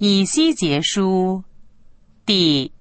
以西结书第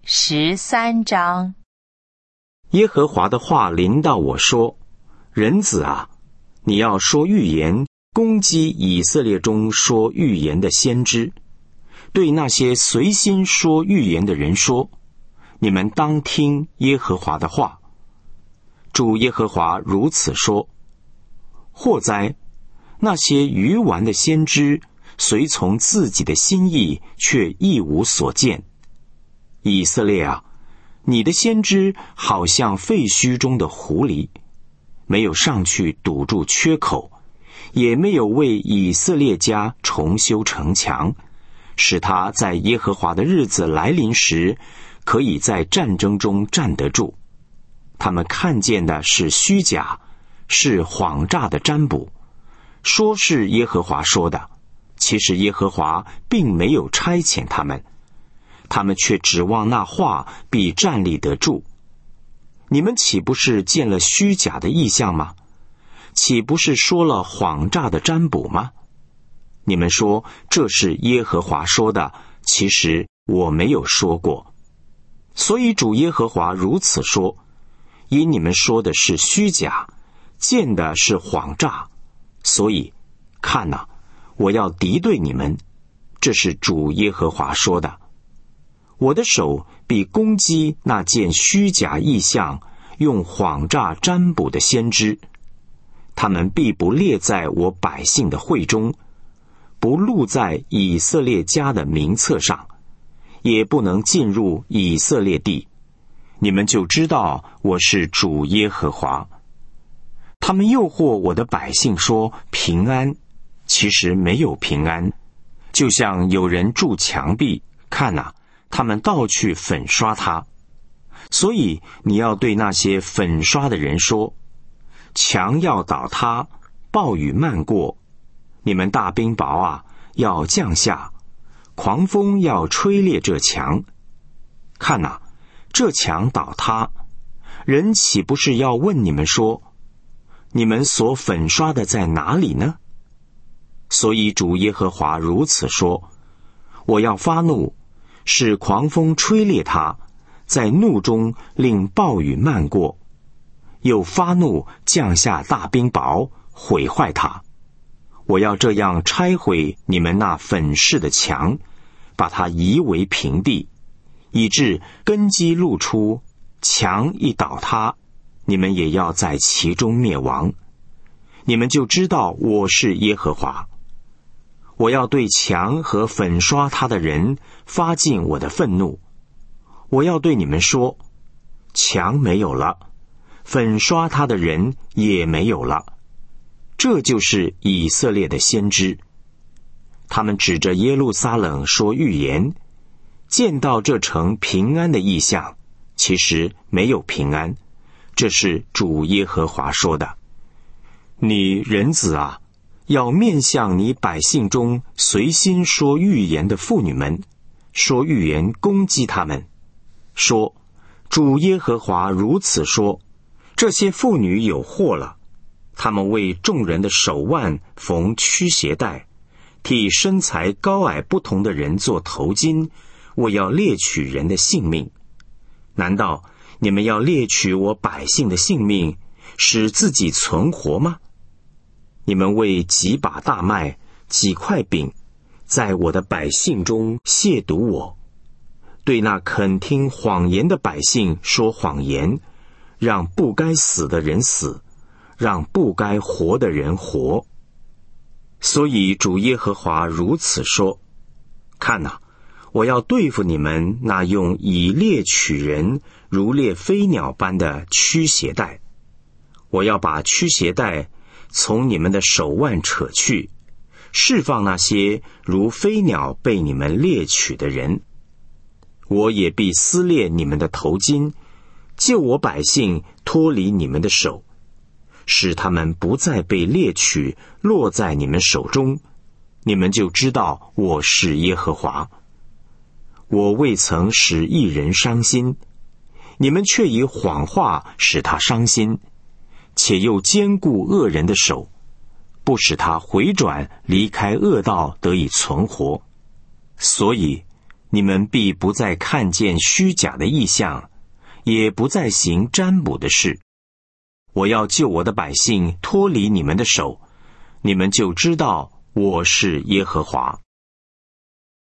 13章。 耶和华的话临到我说：人子啊，你要说预言，攻击以色列中说预言的先知，对那些随心说预言的人说：你们当听耶和华的话。主耶和华如此说：祸哉！那些愚顽的先知，随从自己的心意，却一无所见。以色列啊，你的先知好像废墟中的狐狸，没有上去堵住缺口，也没有为以色列家重修城墙，使他在耶和华的日子来临时，可以在战争中站得住。他们看见的是虚假，是谎诈的占卜，说是耶和华说的，其实耶和华并没有差遣他们，他们却指望那话必站立得住。你们岂不是见了虚假的异象吗？岂不是说了谎诈的占卜吗？你们说这是耶和华说的，其实我没有说过。所以主耶和华如此说：因你们说的是虚假，见的是谎诈，所以看哪，我要敌对你们，这是主耶和华说的。我的手必攻击那见虚假异象，用谎诈占卜的先知，他们必不列在我百姓的会中，不录在以色列家的名册上，也不能进入以色列地。你们就知道我是主耶和华。他们诱惑我的百姓说平安，其实没有平安，就像有人筑墙壁，看哪，他们倒去粉刷它。所以你要对那些粉刷的人说：墙要倒塌，暴雨漫过，你们大冰雹啊，要降下，狂风要吹裂这墙。看哪，这墙倒塌，人岂不是要问你们说：你们所粉刷的在哪里呢？所以主耶和华如此说：我要发怒，使狂风吹裂它，在怒中令暴雨漫过，又发怒降下大冰雹，毁坏它。我要这样拆毁你们那粉饰的墙，把它夷为平地，以致根基露出，墙一倒塌，你们也要在其中灭亡。你们就知道我是耶和华。我要对墙和粉刷它的人发尽我的愤怒。我要对你们说：墙没有了，粉刷它的人也没有了。这就是以色列的先知，他们指着耶路撒冷说预言，见到这城平安的异象，其实没有平安，这是主耶和华说的。你人子啊，要面向你百姓中随心说预言的妇女们，说预言攻击他们，说：主耶和华如此说，这些妇女有祸了，他们为众人的手腕缝驱鞋带，替身材高矮不同的人做头巾，我要猎取人的性命。难道你们要猎取我百姓的性命，使自己存活吗？你们为几把大麦，几块饼，在我的百姓中亵渎我，对那肯听谎言的百姓说谎言，让不该死的人死，让不该活的人活。所以主耶和华如此说：看哪，我要对付你们那用以猎取人如猎飞鸟般的驱鞋带，我要把驱鞋带从你们的手腕扯去，释放那些如飞鸟被你们猎取的人。我也必撕裂你们的头巾，救我百姓脱离你们的手，使他们不再被猎取，落在你们手中，你们就知道我是耶和华。我未曾使一人伤心，你们却以谎话使他伤心，且又坚固恶人的手，不使他回转离开恶道得以存活。 所以你们必不再看见虚假的异象，也不再行占卜的事。我要救我的百姓脱离你们的手，你们就知道我是耶和华。